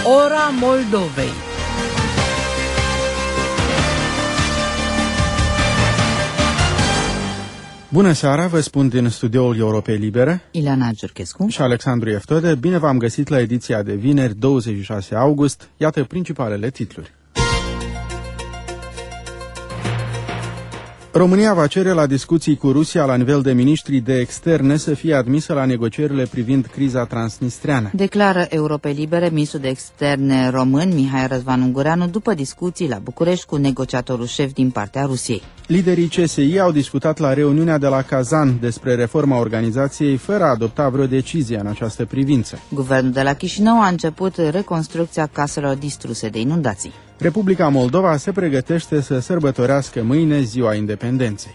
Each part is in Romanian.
Ora Moldovei. Bună seara, vă spun din studioul Europei Libere, Ileana Giurchescu și Alexandru Eftode. Bine v-am găsit la ediția de vineri, 26 august. Iată principalele titluri. România va cere la discuții cu Rusia la nivel de miniștri de externe să fie admisă la negocierile privind criza transnistreană. Declară Europei Libere ministrul de externe român Mihai Răzvan Ungureanu după discuții la București cu negociatorul șef din partea Rusiei. Liderii CSI au discutat la reuniunea de la Kazan despre reforma organizației fără a adopta vreo decizie în această privință. Guvernul de la Chișinău a început reconstrucția caselor distruse de inundații. Republica Moldova se pregătește să sărbătorească mâine Ziua Independenței.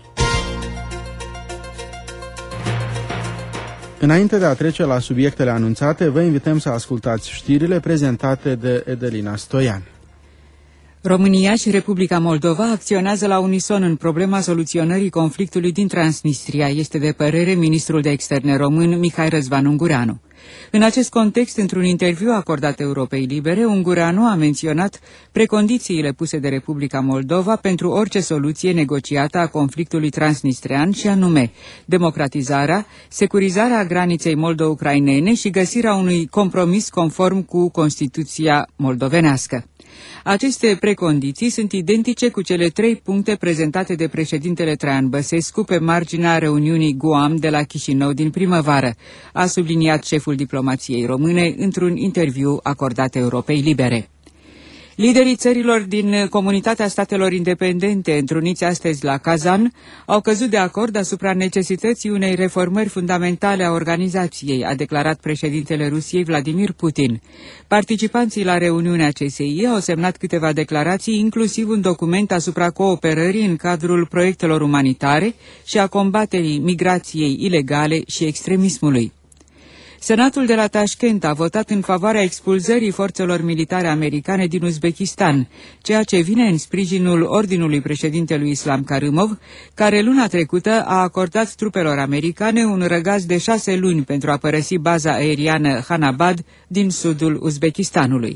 Înainte de a trece la subiectele anunțate, vă invităm să ascultați știrile prezentate de Edelina Stoian. România și Republica Moldova acționează la unison în problema soluționării conflictului din Transnistria, este de părere ministrul de externe român Mihai Răzvan Ungureanu. În acest context, într-un interviu acordat Europei Libere, Ungureanu a menționat precondițiile puse de Republica Moldova pentru orice soluție negociată a conflictului transnistrean și anume democratizarea, securizarea graniței moldo-ucrainene și găsirea unui compromis conform cu Constituția moldovenească. Aceste precondiții sunt identice cu cele 3 puncte prezentate de președintele Traian Băsescu pe marginea reuniunii Guam de la Chișinău din primăvară, a subliniat șeful diplomației române într-un interviu acordat Europei Libere. Liderii țărilor din Comunitatea Statelor Independente, întruniți astăzi la Kazan, au căzut de acord asupra necesității unei reformări fundamentale a organizației, a declarat președintele Rusiei Vladimir Putin. Participanții la reuniunea CSI au semnat câteva declarații, inclusiv un document asupra cooperării în cadrul proiectelor umanitare și a combaterii migrației ilegale și extremismului. Senatul de la Tashkent a votat în favoarea expulzării forțelor militare americane din Uzbekistan, ceea ce vine în sprijinul ordinului președintelui Islam Karımov, care luna trecută a acordat trupelor americane un răgaz de 6 luni pentru a părăsi baza aeriană Hanabad din sudul Uzbekistanului.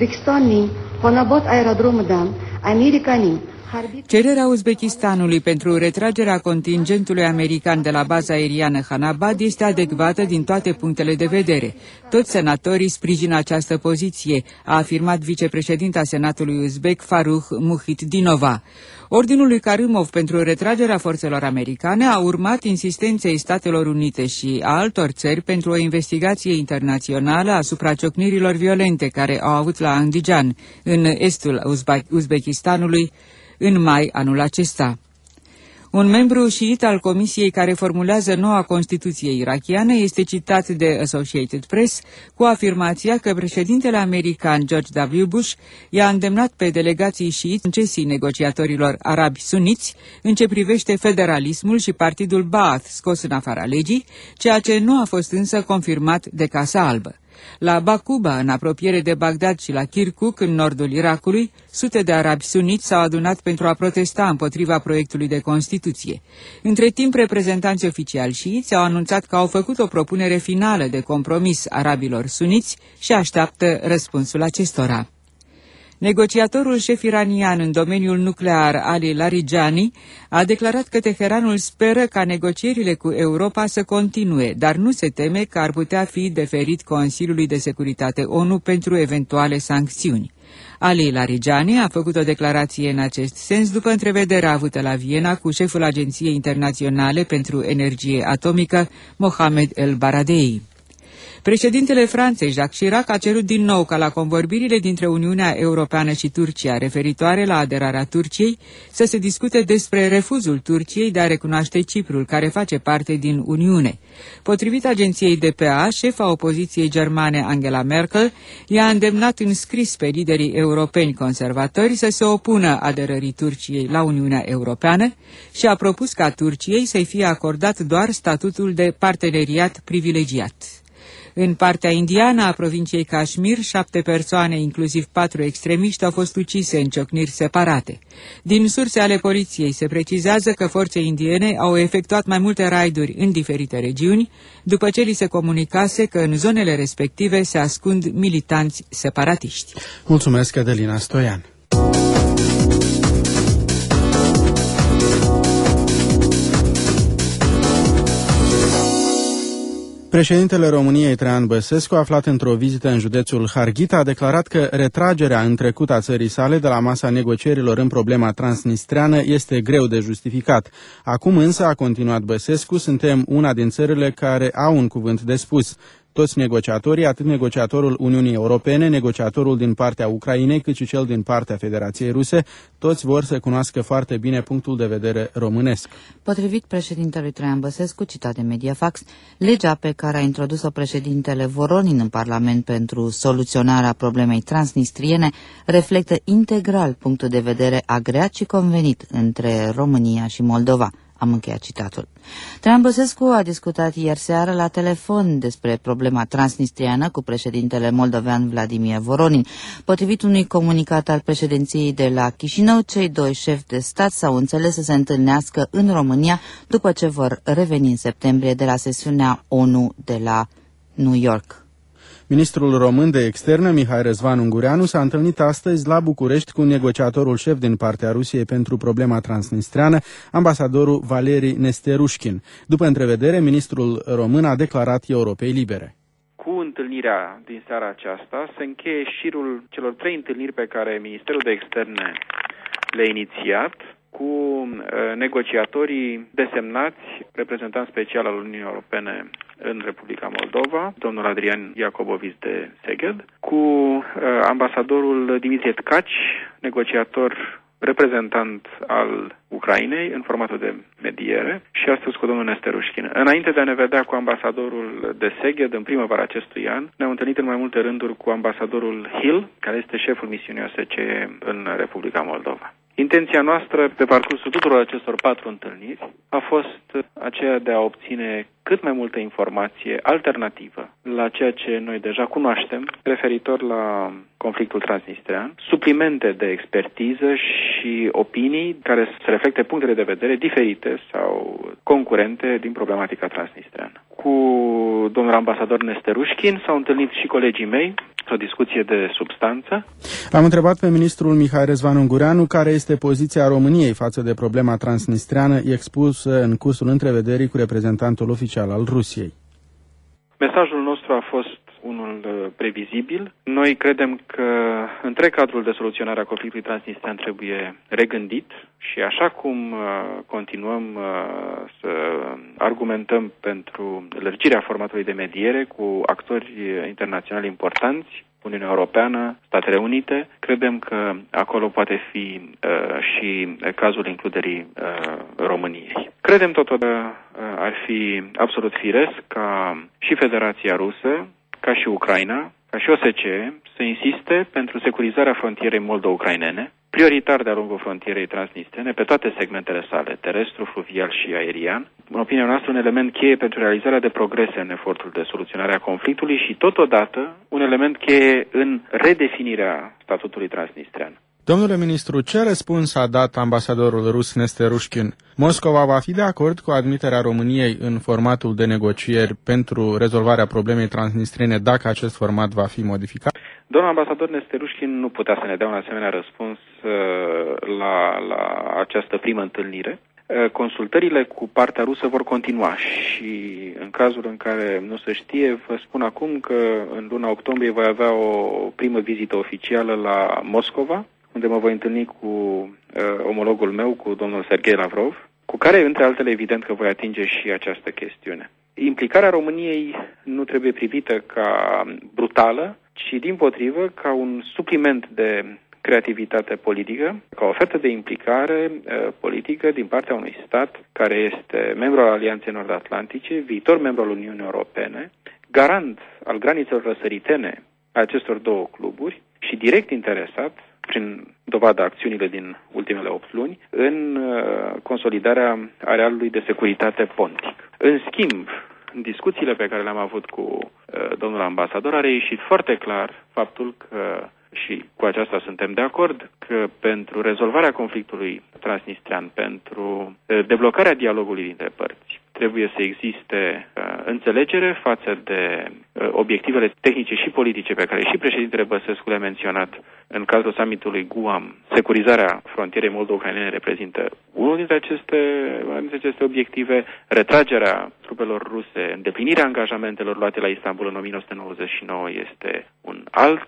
Cererea Uzbekistanului pentru retragerea contingentului american de la baza aeriană Hanabad este adecvată din toate punctele de vedere. Toți senatorii sprijină această poziție, a afirmat vicepreședinta Senatului uzbek Farukh Muhitdinova. Ordinul lui Karımov pentru retragerea forțelor americane a urmat insistenței Statelor Unite și a altor țări pentru o investigație internațională asupra ciocnirilor violente care au avut la Andijan, în estul Uzbekistanului, în mai anul acesta. Un membru șiit al comisiei care formulează noua Constituție irakiană este citat de Associated Press cu afirmația că președintele american George W. Bush i-a îndemnat pe delegații șiiți concesii negociatorilor arabi suniți în ce privește federalismul și partidul Baath scos în afara legii, ceea ce nu a fost însă confirmat de Casa Albă. La Bakuba, în apropiere de Bagdad, și la Kirkuk, în nordul Irakului, sute de arabi suniți s-au adunat pentru a protesta împotriva proiectului de Constituție. Între timp, reprezentanții oficiali șiiți au anunțat că au făcut o propunere finală de compromis arabilor suniți și așteaptă răspunsul acestora. Negociatorul șef iranian în domeniul nuclear, Ali Larijani, a declarat că Teheranul speră ca negocierile cu Europa să continue, dar nu se teme că ar putea fi deferit Consiliului de Securitate ONU pentru eventuale sancțiuni. Ali Larijani a făcut o declarație în acest sens după întrevederea avută la Viena cu șeful Agenției Internaționale pentru Energie Atomică, Mohamed El Baradei. Președintele Franței, Jacques Chirac, a cerut din nou ca la convorbirile dintre Uniunea Europeană și Turcia referitoare la aderarea Turciei să se discute despre refuzul Turciei de a recunoaște Ciprul, care face parte din Uniune. Potrivit agenției DPA, șefa opoziției germane Angela Merkel i-a îndemnat în scris pe liderii europeni conservatori să se opună aderării Turciei la Uniunea Europeană și a propus ca Turciei să-i fie acordat doar statutul de parteneriat privilegiat. În partea indiană a provinciei Kashmir, 7 persoane, inclusiv 4 extremiști, au fost ucise în ciocniri separate. Din surse ale poliției se precizează că forțe indiene au efectuat mai multe raiduri în diferite regiuni, după ce li se comunicase că în zonele respective se ascund militanți separatiști. Mulțumesc, Adelina Stoian. Președintele României, Traian Băsescu, aflat într-o vizită în județul Harghita, a declarat că retragerea în trecut a țării sale de la masa negocierilor în problema transnistreană este greu de justificat. Acum însă, a continuat Băsescu, suntem una din țările care au un cuvânt de spus. Toți negociatorii, atât negociatorul Uniunii Europene, negociatorul din partea Ucrainei, cât și cel din partea Federației Ruse, toți vor să cunoască foarte bine punctul de vedere românesc. Potrivit președintelui Traian Băsescu, citat de Mediafax, legea pe care a introdus-o președintele Voronin în Parlament pentru soluționarea problemei transnistriene reflectă integral punctul de vedere agreat și convenit între România și Moldova. Am încheiat citatul. Traian Băsescu a discutat ieri seară la telefon despre problema transnistriană cu președintele moldovean Vladimir Voronin. Potrivit unui comunicat al președinției de la Chișinău, cei doi șefi de stat s-au înțeles să se întâlnească în România după ce vor reveni în septembrie de la sesiunea ONU de la New York. Ministrul român de externe, Mihai Răzvan Ungureanu, s-a întâlnit astăzi la București cu negociatorul șef din partea Rusiei pentru problema transnistreană, ambasadorul Valeri Nesterușkin. După întrevedere, ministrul român a declarat Europei Libere. Cu întâlnirea din seara aceasta se încheie șirul celor 3 întâlniri pe care Ministerul de Externe le-a inițiat cu negociatorii desemnați, reprezentant special al Uniunii Europene în Republica Moldova, domnul Adrian Iacoboviț de Szeged, cu ambasadorul Dimitrie Tkaci, negociator reprezentant al Ucrainei în formatul de mediere, și astăzi cu domnul Nesterușkin. Înainte de a ne vedea cu ambasadorul de Szeged în primăvara acestui an, ne-am întâlnit în mai multe rânduri cu ambasadorul Hill, care este șeful misiunii OSCE în Republica Moldova. Intenția noastră pe parcursul tuturor acestor 4 întâlniri a fost aceea de a obține cât mai multă informație alternativă la ceea ce noi deja cunoaștem referitor la conflictul transnistrean, suplimente de expertiză și opinii care să reflecte punctele de vedere diferite sau concurente din problematica transnistreană. Cu domnul ambasador Nesterușkin s-au întâlnit și colegii mei, o discuție de substanță. Am întrebat pe ministrul Mihai Răzvan Ungureanu care este poziția României față de problema transnistreană expusă în cursul întrevederii cu reprezentantul oficial al Rusiei. Mesajul nostru a fost unul previzibil. Noi credem că întreg cadrul de soluționare a conflictului transnistrean trebuie regândit și așa cum continuăm să argumentăm pentru lărgirea formatului de mediere cu actori internaționali importanți, Uniunea Europeană, Statele Unite, credem că acolo poate fi și cazul includerii României. Credem totodată ar fi absolut firesc ca și Federația Rusă, ca și Ucraina, ca și OSCE, să insiste pentru securizarea frontierei moldo-ucrainene, prioritar de-a lungul frontierei transnistrene, pe toate segmentele sale, terestru, fluvial și aerian. În opinia noastră, un element cheie pentru realizarea de progrese în efortul de soluționare a conflictului și, totodată, un element cheie în redefinirea statutului transnistrean. Domnule ministru, ce răspuns a dat ambasadorul rus Nesterușkin? Moscova va fi de acord cu admiterea României în formatul de negocieri pentru rezolvarea problemei transnistrene dacă acest format va fi modificat? Domnul ambasador Nesterușkin nu putea să ne dea un asemenea răspuns la această primă întâlnire. Consultările cu partea rusă vor continua și în cazul în care nu se știe, vă spun acum că în luna octombrie voi avea o primă vizită oficială la Moscova, unde mă voi întâlni cu omologul meu, cu domnul Sergei Lavrov, cu care, între altele, evident că voi atinge și această chestiune. Implicarea României nu trebuie privită ca brutală, ci dimpotrivă ca un supliment de creativitate politică, ca o ofertă de implicare politică din partea unui stat care este membru al Alianței Nord-Atlantice, viitor membru al Uniunii Europene, garant al granițelor răsăritene a acestor două cluburi și direct interesat, prin dovada acțiunile din ultimele 8 luni, în consolidarea arealului de securitate pontic. În schimb, discuțiile pe care le-am avut cu domnul ambasador a reieșit foarte clar faptul că, și cu aceasta suntem de acord, că pentru rezolvarea conflictului transnistrian, pentru deblocarea dialogului dintre părți, trebuie să existe înțelegere față de obiectivele tehnice și politice pe care și președintele Băsescu le-a menționat în cadrul summitului Guam. Securizarea frontierei moldo-ucrainene reprezintă unul dintre aceste obiective, retragerea trupelor ruse, îndeplinirea angajamentelor luate la Istanbul în 1999 este un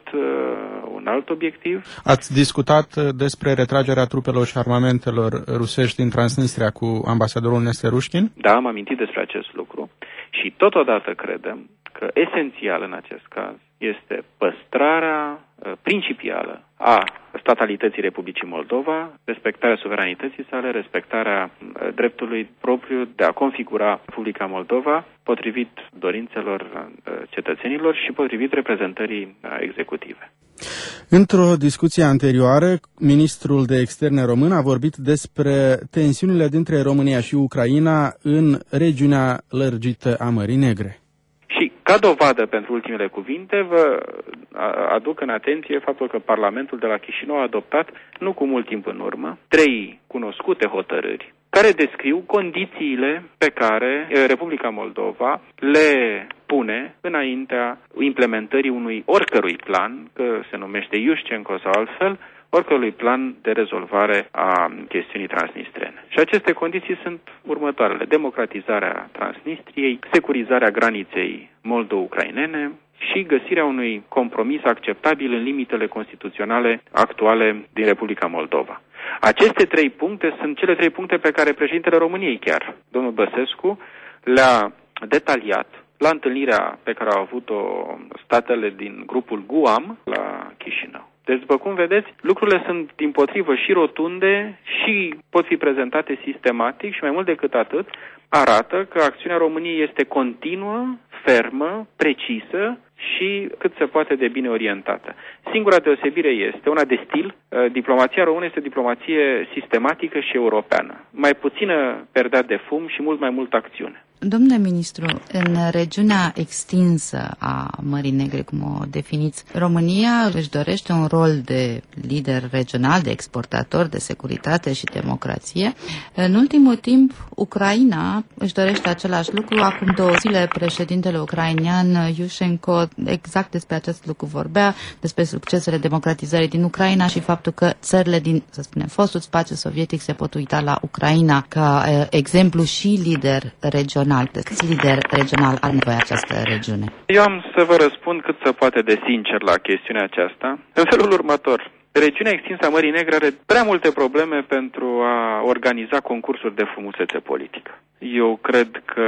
alt obiectiv. Ați discutat despre retragerea trupelor și armamentelor rusești din Transnistria cu ambasadorul Nesterușkin? Da, am amintit despre acest lucru și totodată credem că esențial în acest caz este păstrarea principială a statalității Republicii Moldova, respectarea suveranității sale, respectarea dreptului propriu de a configura Republica Moldova potrivit dorințelor cetățenilor și potrivit reprezentării executive. Într-o discuție anterioară, ministrul de externe român a vorbit despre tensiunile dintre România și Ucraina în regiunea lărgită a Mării Negre. Și ca dovadă pentru ultimele cuvinte, vă aduc în atenție faptul că Parlamentul de la Chișinău a adoptat, nu cu mult timp în urmă, 3 cunoscute hotărâri care descriu condițiile pe care Republica Moldova le pune înaintea implementării oricărui plan, că se numește Iușcenco sau altfel, oricărui plan de rezolvare a chestiunii transnistrene. Și aceste condiții sunt următoarele: democratizarea Transnistriei, securizarea graniței moldo-ucrainene și găsirea unui compromis acceptabil în limitele constituționale actuale din Republica Moldova. Aceste 3 puncte sunt cele 3 puncte pe care președintele României chiar, domnul Băsescu, le-a detaliat la întâlnirea pe care au avut-o statele din grupul Guam la Chișinău. Deci, după cum vedeți, lucrurile sunt dimpotrivă și rotunde și pot fi prezentate sistematic și mai mult decât atât, arată că acțiunea României este continuă, fermă, precisă și cât se poate de bine orientată. Singura deosebire este una de stil. Diplomația română este o diplomație sistematică și europeană. Mai puțină perdea de fum și mult mai multă acțiune. Domnule ministru, în regiunea extinsă a Mării Negre, cum o definiți, România își dorește un rol de lider regional, de exportator de securitate și democrație. În ultimul timp, Ucraina își dorește același lucru. Acum 2 zile, președintele ucrainean Iușcenco exact despre acest lucru vorbea, despre succesele democratizării din Ucraina și faptul că țările din, să spunem, fostul spațiu sovietic se pot uita la Ucraina ca exemplu și lider regional. Câți lider regional are nevoie această regiune? Eu am să vă răspund cât se poate de sincer la chestiunea aceasta în felul următor. Regiunea extinsă a Mării Negre are prea multe probleme pentru a organiza concursuri de frumusețe politică. Eu cred că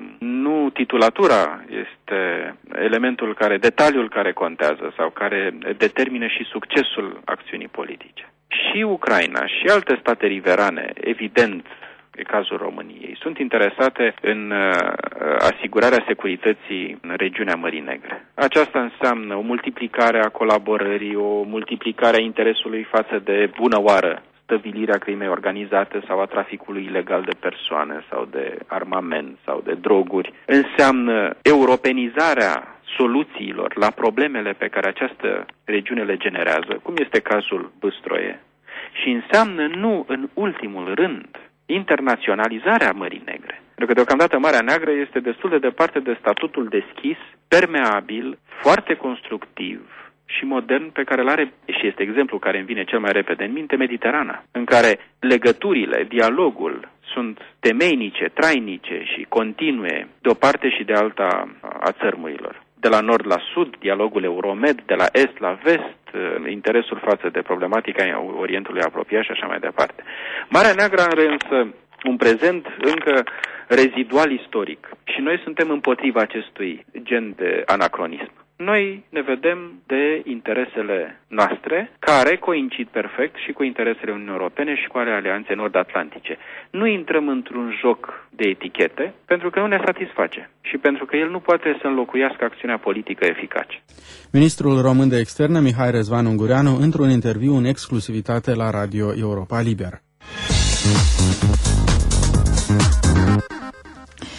nu titulatura este detaliul care contează sau care determină și succesul acțiunii politice. Și Ucraina și alte state riverane, evident, e cazul României, sunt interesate în asigurarea securității în regiunea Mării Negre. Aceasta înseamnă o multiplicare a colaborării, o multiplicare a interesului față de bună oară stăvilirea crimei organizate sau a traficului ilegal de persoane sau de armament sau de droguri. Înseamnă europenizarea soluțiilor la problemele pe care această regiune le generează, cum este cazul Băstroie. Și înseamnă, nu în ultimul rând, internaționalizarea Mării Negre. Pentru că deocamdată Marea Neagră este destul de departe de statutul deschis, permeabil, foarte constructiv și modern pe care îl are, și este exemplu care îmi vine cel mai repede în minte, Mediterana, în care legăturile, dialogul sunt temeinice, trainice și continue de o parte și de alta a țărmurilor. De la nord la sud, dialogul Euromed, de la est la vest, interesul față de problematica Orientului apropiat și așa mai departe. Marea Neagră are însă un prezent încă rezidual istoric și noi suntem împotriva acestui gen de anacronism. Noi ne vedem de interesele noastre, care coincid perfect și cu interesele Uniunii Europene și cu ale Alianței Nord-Atlantice. Nu intrăm într-un joc de etichete, pentru că nu ne satisface și pentru că el nu poate să înlocuiască acțiunea politică eficace. Ministrul român de externe, Mihai Răzvan Ungureanu, într-un interviu în exclusivitate la Radio Europa Liberă.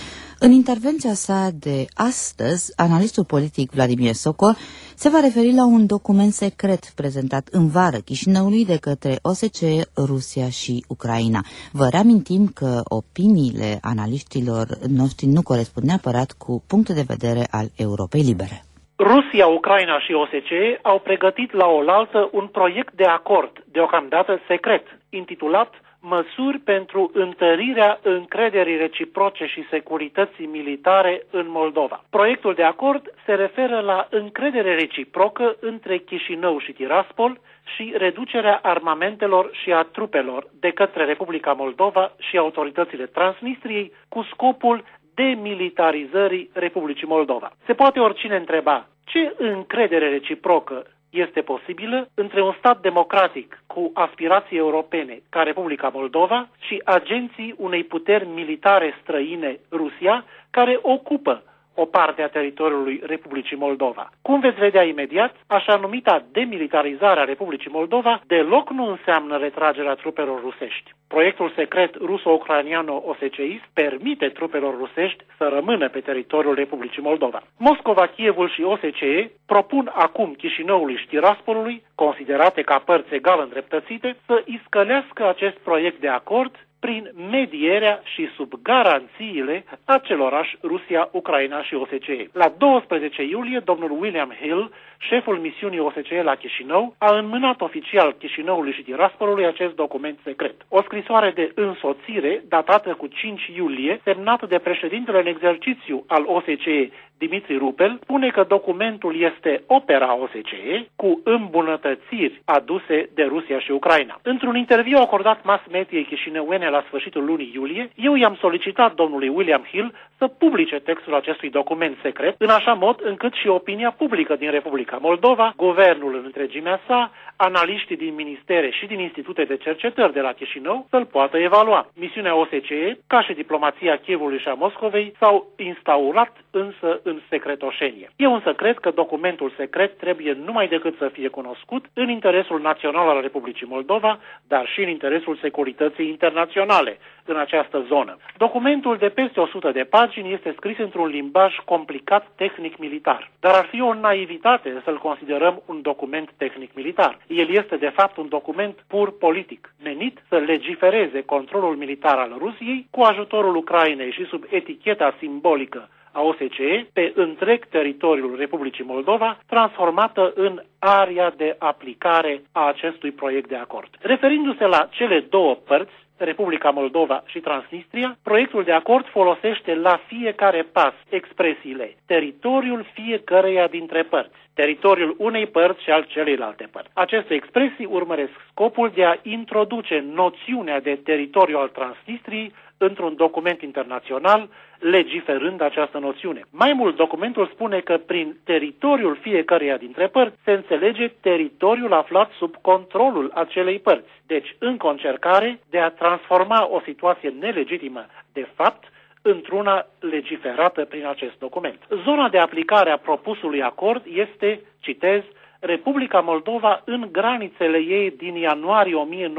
În intervenția sa de astăzi, analistul politic Vladimir Sokol se va referi la un document secret prezentat în vară Chișinăului de către OSCE, Rusia și Ucraina. Vă reamintim că opiniile analiștilor noștri nu corespund neapărat cu punctul de vedere al Europei Libere. Rusia, Ucraina și OSCE au pregătit la oaltă un proiect de acord, deocamdată secret, intitulat Măsuri pentru întărirea încrederii reciproce și securității militare în Moldova. Proiectul de acord se referă la încredere reciprocă între Chișinău și Tiraspol și reducerea armamentelor și a trupelor de către Republica Moldova și autoritățile Transnistriei cu scopul demilitarizării Republicii Moldova. Se poate oricine întreba ce încredere reciprocă este posibilă între un stat democratic cu aspirații europene ca Republica Moldova și agenții unei puteri militare străine, Rusia, care ocupă o parte a teritoriului Republicii Moldova. Cum veți vedea imediat, așa numita demilitarizare a Republicii Moldova deloc nu înseamnă retragerea trupelor rusești. Proiectul secret ruso-ucraniano-oseceist permite trupelor rusești să rămână pe teritoriul Republicii Moldova. Moscova, Kievul și OSCE propun acum Chișinăului și Tiraspolului, considerate ca părți egal îndreptățite, să iscălească acest proiect de acord prin medierea și sub garanțiile acelorași Rusia, Ucraina și OSCE. La 12 iulie, domnul William Hill, șeful misiunii OSCE la Chișinău, a înmânat oficial Chișinăului și Tiraspolului acest document secret. O scrisoare de însoțire, datată cu 5 iulie, semnată de președintele în exercițiu al OSCE, Dimitri Rupel, spune că documentul este opera OSCE cu îmbunătățiri aduse de Rusia și Ucraina. Într-un interviu acordat mass mediei chișinăuene la sfârșitul lunii iulie, eu i-am solicitat domnului William Hill să publice textul acestui document secret, în așa mod încât și opinia publică din Republica Moldova, guvernul în întregimea sa, analiștii din ministere și din institute de cercetări de la Chișinău să-l poată evalua. Misiunea OSCE, ca și diplomația Kievului și a Moscovei, s-au instaurat însă în secretoșenie. Eu însă cred că documentul secret trebuie numai decât să fie cunoscut în interesul național al Republicii Moldova, dar și în interesul securității internaționale în această zonă. Documentul de peste 100 de pagini este scris într-un limbaj complicat tehnic-militar, dar ar fi o naivitate să-l considerăm un document tehnic-militar. El este de fapt un document pur politic, menit să legifereze controlul militar al Rusiei cu ajutorul Ucrainei și sub eticheta simbolică a OSCE pe întreg teritoriul Republicii Moldova, transformată în area de aplicare a acestui proiect de acord. Referindu-se la cele două părți, Republica Moldova și Transnistria, proiectul de acord folosește la fiecare pas expresiile teritoriul fiecăreia dintre părți, teritoriul unei părți și al celeilalte părți. Aceste expresii urmăresc scopul de a introduce noțiunea de teritoriu al Transnistriei într-un document internațional, legiferând această noțiune. Mai mult, documentul spune că prin teritoriul fiecăreia dintre părți se înțelege teritoriul aflat sub controlul acelei părți. Deci, încă o încercare de a transforma o situație nelegitimă de fapt într-una legiferată prin acest document. Zona de aplicare a propusului acord este, citez, Republica Moldova în granițele ei din ianuarie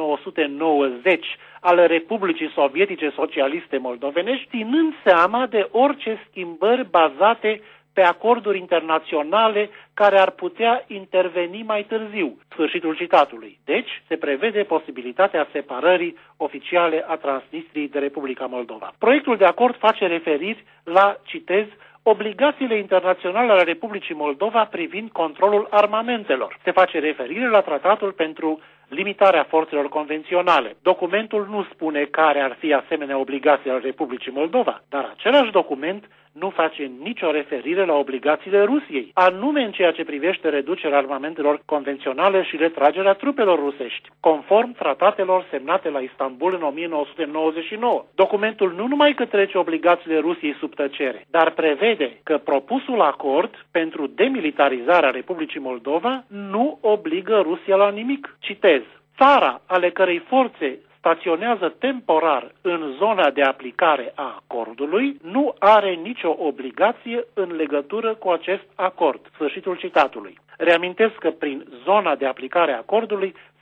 1990 ale Republicii Sovietice Socialiste Moldovenești, ținând seama de orice schimbări bazate pe acorduri internaționale care ar putea interveni mai târziu. Sfârșitul citatului. Deci, se prevede posibilitatea separării oficiale a Transnistriei de Republica Moldova. Proiectul de acord face referiri la, citez, obligațiile internaționale ale Republicii Moldova privind controlul armamentelor. Se face referire la tratatul pentru limitarea forțelor convenționale. Documentul nu spune care ar fi asemenea obligații ale Republicii Moldova, dar același document nu face nicio referire la obligațiile Rusiei, anume în ceea ce privește reducerea armamentelor convenționale și retragerea trupelor rusești, conform tratatelor semnate la Istanbul în 1999. Documentul nu numai că trece obligațiile Rusiei sub tăcere, dar prevede că propusul acord pentru demilitarizarea Republicii Moldova nu obligă Rusia la nimic. Citez: țara ale cărei forțe staționează temporar în zona de aplicare a acordului nu are nicio obligație în legătură cu acest acord. Sfârșitul citatului. Reamintesc că prin zona de aplicare a acordului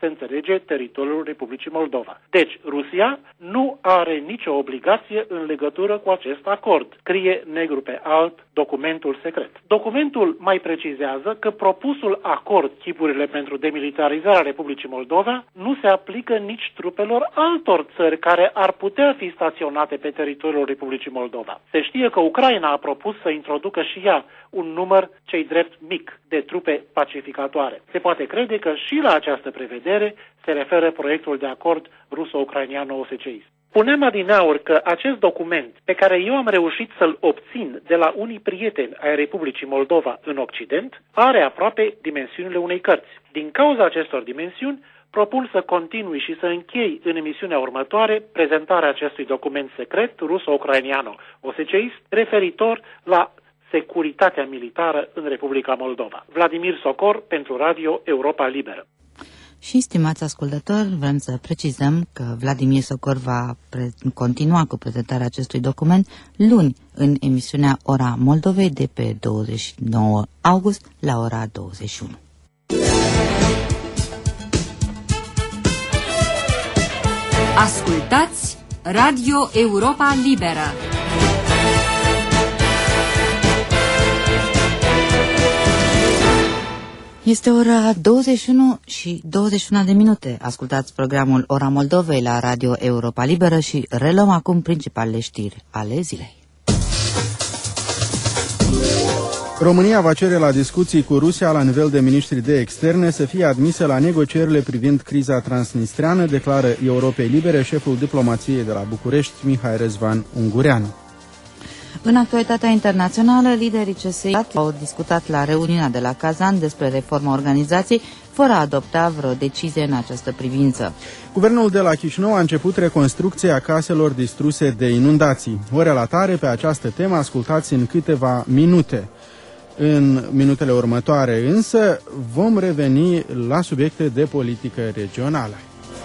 se înțelege teritoriul Republicii Moldova. Deci, Rusia nu are nicio obligație în legătură cu acest acord. Scrie negru pe alb documentul secret. Documentul mai precizează că propusul acord chipurile pentru demilitarizarea Republicii Moldova nu se aplică nici trupelor altor țări care ar putea fi staționate pe teritoriul Republicii Moldova. Se știe că Ucraina a propus să introducă și ea un număr ce-i drept mic de trupe pacificatoare. Se poate crede că și la această prevedere se referă proiectul de acord ruso-ucrainean-OSCE. Spuneam adineauri că acest document pe care eu am reușit să-l obțin de la unii prieteni ai Republicii Moldova în Occident are aproape dimensiunile unei cărți. Din cauza acestor dimensiuni, propun să continui și să închei în emisiunea următoare prezentarea acestui document secret ruso-ucraineano-OSCE referitor la securitatea militară în Republica Moldova. Vladimir Socor pentru Radio Europa Liberă. Și, stimați ascultători, vrem să precizăm că Vladimir Socor va continua cu prezentarea acestui document luni în emisiunea Ora Moldovei de pe 29 august la ora 21. Ascultați Radio Europa Liberă. Este ora 21 și 21 de minute. Ascultați programul Ora Moldovei la Radio Europa Liberă și reluăm acum principalele știri ale zilei. România va cere la discuții cu Rusia la nivel de miniștri de externe să fie admisă la negocierile privind criza transnistreană, declară Europei Libere șeful diplomației de la București, Mihai Răzvan Ungureanu. În actualitatea internațională, liderii CSI au discutat la reuniunea de la Kazan despre reforma organizației, fără a adopta vreo decizie în această privință. Guvernul de la Chișinău a început reconstrucția caselor distruse de inundații. O relatare pe această temă ascultați în câteva minute. În minutele următoare însă vom reveni la subiecte de politică regională.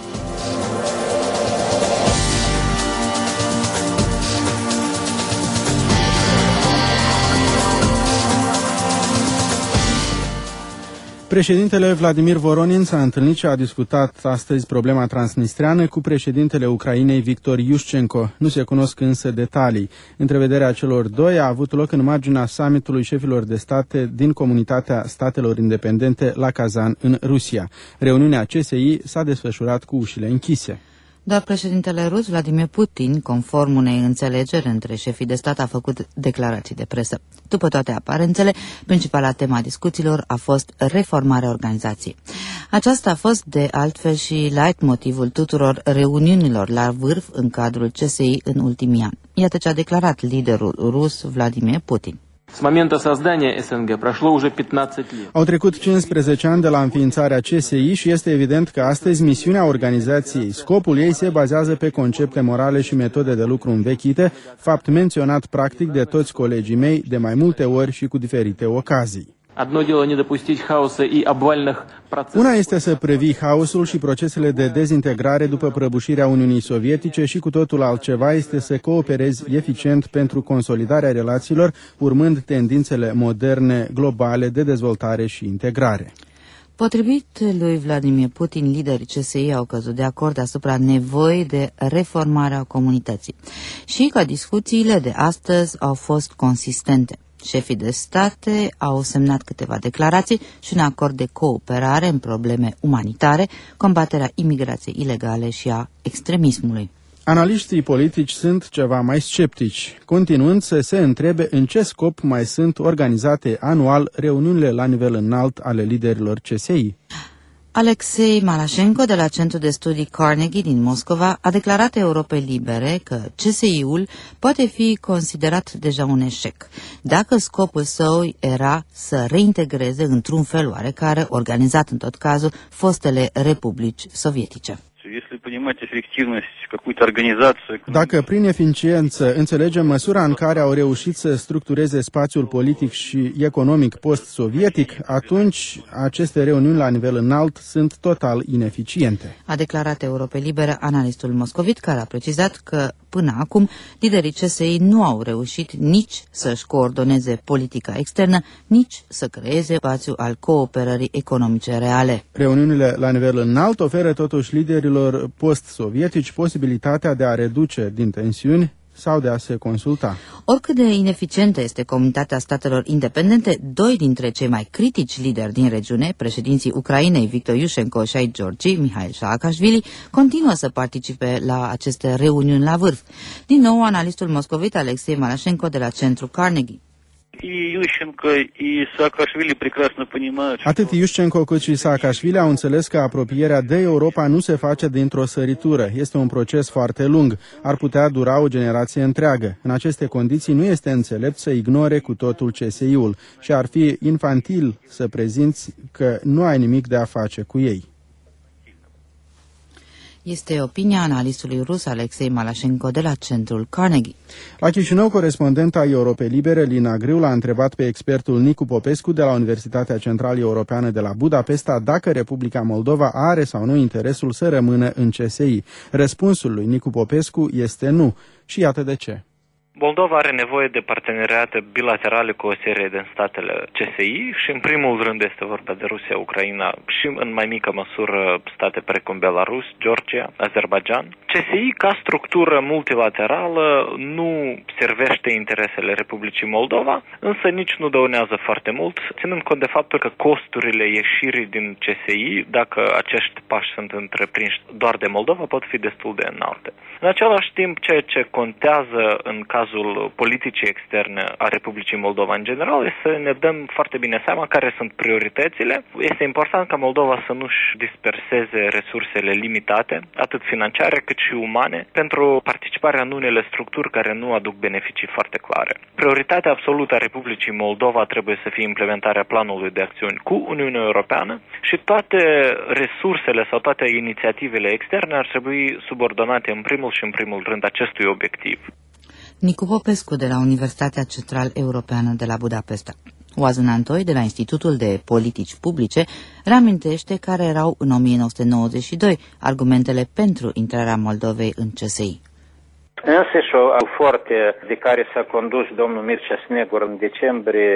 Președintele Vladimir Voronin s-a întâlnit și a discutat astăzi problema transnistreană cu președintele Ucrainei Victor Iușcenko. Nu se cunosc însă detalii. Întrevederea celor doi a avut loc în marginea summitului șefilor de state din Comunitatea Statelor Independente la Kazan, în Rusia. Reuniunea CSI s-a desfășurat cu ușile închise. Doar președintele rus, Vladimir Putin, conform unei înțelegeri între șefii de stat, a făcut declarații de presă. După toate aparențele, principala tema a discuțiilor a fost reformarea organizației. Aceasta a fost de altfel și leitmotivul tuturor reuniunilor la vârf în cadrul CSI în ultimii ani. Iată ce a declarat liderul rus Vladimir Putin. Au trecut 15 ani de la înființarea CSI și este evident că astăzi misiunea organizației, scopul ei se bazează pe concepte morale și metode de lucru învechite, fapt menționat practic de toți colegii mei de mai multe ori și cu diferite ocazii. Una este să previi haosul și procesele de dezintegrare după prăbușirea Uniunii Sovietice și cu totul altceva este să cooperezi eficient pentru consolidarea relațiilor, urmând tendințele moderne globale de dezvoltare și integrare. Potrivit lui Vladimir Putin, liderii CSI au căzut de acord asupra nevoii de reformare a comunității și că discuțiile de astăzi au fost consistente. Șefii de state au semnat câteva declarații și un acord de cooperare în probleme umanitare, combaterea imigrației ilegale și a extremismului. Analiștii politici sunt ceva mai sceptici, continuând să se întrebe în ce scop mai sunt organizate anual reuniunile la nivel înalt ale liderilor CSI. Alexei Malashenko de la Centrul de Studii Carnegie din Moscova a declarat Europei Libere că CSI-ul poate fi considerat deja un eșec, dacă scopul său era să reintegreze într-un fel oarecare, organizat în tot cazul, fostele republici sovietice. Dacă prin eficiență înțelegem măsura în care au reușit să structureze spațiul politic și economic post-sovietic, atunci aceste reuniuni la nivel înalt sunt total ineficiente. A declarat Europei Libere analistul moscovit, care a precizat că până acum, liderii CSI nu au reușit nici să-și coordoneze politica externă, nici să creeze spațiu al cooperării economice reale. Reuniunile la nivel înalt oferă totuși liderilor post-sovietici posibilitatea de a reduce din tensiuni sau de a se consulta. Oricât de ineficientă este comunitatea statelor independente, doi dintre cei mai critici lideri din regiune, președinții Ucrainei Victor Iușenko și ai Georgiei, Mihail Saakashvili, continuă să participe la aceste reuniuni la vârf. Din nou, analistul moscovit Alexei Malashenko de la Centrul Carnegie. Atât Iușenko cât și Saakashvili au înțeles că apropierea de Europa nu se face dintr-o săritură. Este un proces foarte lung. Ar putea dura o generație întreagă. În aceste condiții nu este înțelept să ignore cu totul CSI-ul și ar fi infantil să prezinți că nu ai nimic de a face cu ei. Este opinia analistului rus Alexei Malashenko de la Centrul Carnegie. La Chișinău, corespondenta Europei Libere, Lina Griu, l-a întrebat pe expertul Nicu Popescu de la Universitatea Centrală Europeană de la Budapesta dacă Republica Moldova are sau nu interesul să rămână în CSI. Răspunsul lui Nicu Popescu este nu. Și iată de ce. Moldova are nevoie de parteneriate bilaterale cu o serie din statele CSI și în primul rând este vorba de Rusia, Ucraina și în mai mică măsură state precum Belarus, Georgia, Azerbaijan. CSI ca structură multilaterală nu servește interesele Republicii Moldova, însă nici nu dăunează foarte mult, ținând cont de faptul că costurile ieșirii din CSI, dacă acești pași sunt întreprinși doar de Moldova, pot fi destul de înalte. În același timp, ceea ce contează în cazul politicii externe a Republicii Moldova în general este să ne dăm foarte bine seama care sunt prioritățile. Este important ca Moldova să nu-și disperseze resursele limitate, atât financiare cât și umane, pentru participarea în unele structuri care nu aduc beneficii foarte clare. Prioritatea absolută a Republicii Moldova trebuie să fie implementarea planului de acțiuni cu Uniunea Europeană și toate resursele sau toate inițiativele externe ar trebui subordonate în primul și în primul rând acestui obiectiv. Nicu Popescu de la Universitatea Central Europeană de la Budapesta. Oazân Antoi de la Institutul de Politici Publice reamintește care erau în 1992 argumentele pentru intrarea Moldovei în CSI. Însăși o foarte de care s-a condus domnul Mircea Snegur în decembrie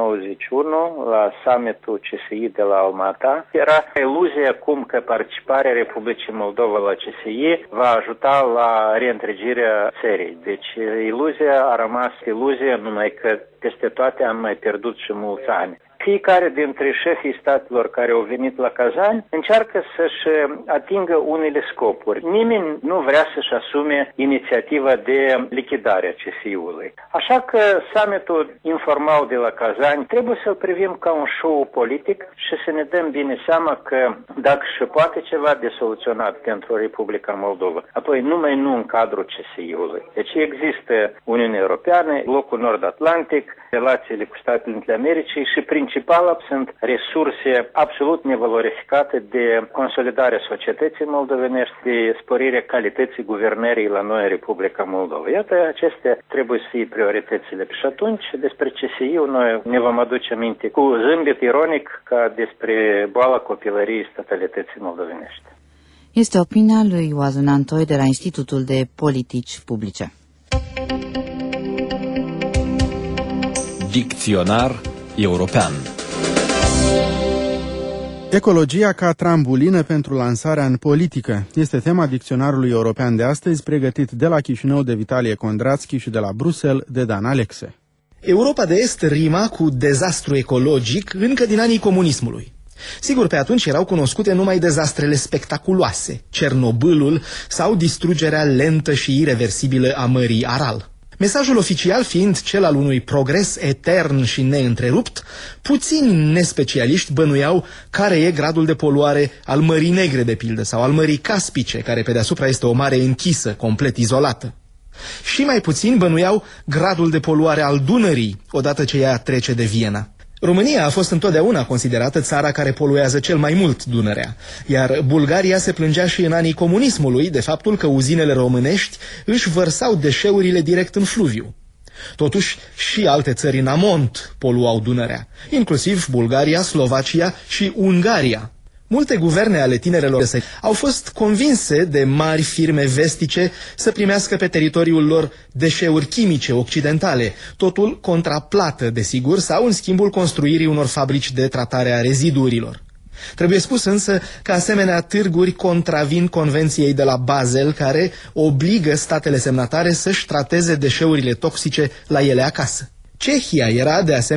91 la summitul CSI de la Almata era iluzia cum că participarea Republicii Moldova la CSI va ajuta la reîntregirea țării. Deci iluzia a rămas iluzie, numai că peste toate am mai pierdut și mulți ani. Fiecare dintre șefii statelor care au venit la Kazan încearcă să-și atingă unele scopuri. Nimeni nu vrea să-și asume inițiativa de lichidare a CSI-ului. Așa că summitul informal de la Kazan trebuie să-l privim ca un show politic și să ne dăm bine seama că dacă și poate ceva de soluționat pentru Republica Moldova, apoi numai nu în cadrul CSI-ului. Deci există Uniunea Europeană, blocul Nord-Atlantic, relațiile cu Statele Unite ale Americii și principal sunt resurse absolut nevalorificate de consolidarea societății moldovenești, de sporirea calității guvernării la noi în Republica Moldova. Iată, acestea trebuie să fie prioritățile. Și atunci, despre CSI-ul, noi ne vom aduce aminte cu zâmbet ironic ca despre boala copilăriei statalității moldovenești. Este opinia lui Oazân Antoi de la Institutul de Politici Publice. Dicționar european. Ecologia ca trambulină pentru lansarea în politică este tema dicționarului european de astăzi, pregătit de la Chișinău de Vitalie Kondrațchi și de la Bruxelles de Dan Alexe. Europa de Est rima cu dezastru ecologic încă din anii comunismului. Sigur, pe atunci erau cunoscute numai dezastrele spectaculoase, Cernobâlul sau distrugerea lentă și ireversibilă a Mării Aral. Mesajul oficial fiind cel al unui progres etern și neîntrerupt, puțini nespecialiști bănuiau care e gradul de poluare al Mării Negre, de pildă, sau al Mării Caspice, care pe deasupra este o mare închisă, complet izolată. Și mai puțini bănuiau gradul de poluare al Dunării, odată ce ea trece de Viena. România a fost întotdeauna considerată țara care poluează cel mai mult Dunărea, iar Bulgaria se plângea și în anii comunismului de faptul că uzinele românești își vărsau deșeurile direct în fluviu. Totuși, și alte țări în amont poluau Dunărea, inclusiv Bulgaria, Slovacia și Ungaria. Multe guverne ale tinerelor au fost convinse de mari firme vestice să primească pe teritoriul lor deșeuri chimice occidentale, totul contra plată, desigur, sau în schimbul construirii unor fabrici de tratare a reziduurilor. Trebuie spus însă că asemenea târguri contravin Convenției de la Basel, care obligă statele semnatare să-și trateze deșeurile toxice la ele acasă. Cehia era de asemenea